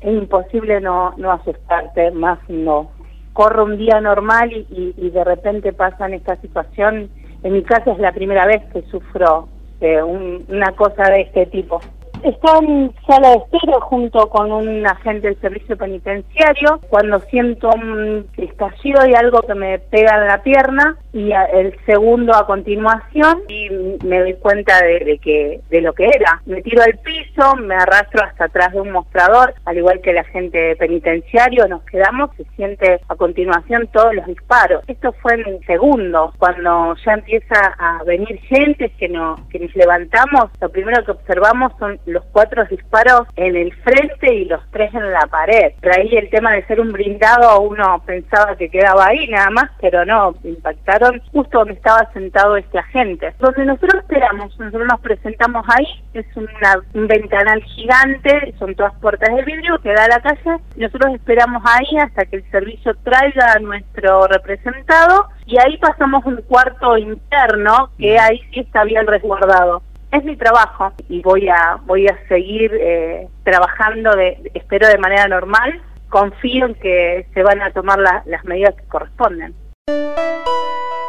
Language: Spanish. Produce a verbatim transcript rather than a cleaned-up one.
es imposible no, no asustarte, más no. Corro un día normal y, y, y de repente pasa en esta situación. En mi caso es la primera vez que sufro eh, un, una cosa de este tipo. Estaba en sala de espera junto con un agente del servicio penitenciario cuando siento un estallido y algo que me pega en la pierna, y a, el segundo a continuación, y me doy cuenta de, de que de lo que era. Me tiro al piso, me arrastro hasta atrás de un mostrador, al igual que el agente penitenciario, nos quedamos, se siente a continuación todos los disparos. Esto fue en segundos, cuando ya empieza a venir gente que, no, que nos levantamos, lo primero que observamos son los cuatro disparos en el frente y los tres en la pared. Por ahí el tema de ser un blindado, uno pensaba que quedaba ahí nada más, pero no, impactaron justo donde estaba sentado este agente. Donde nosotros esperamos, nosotros nos presentamos ahí, es una, un ventanal gigante, son todas puertas de vidrio que da a la calle, y nosotros esperamos ahí hasta que el servicio traiga a nuestro representado, y ahí pasamos un cuarto interno, que ahí sí está bien resguardado. Es mi trabajo y voy a voy a seguir eh, trabajando, de, espero de manera normal. Confío en que se van a tomar la, las medidas que corresponden.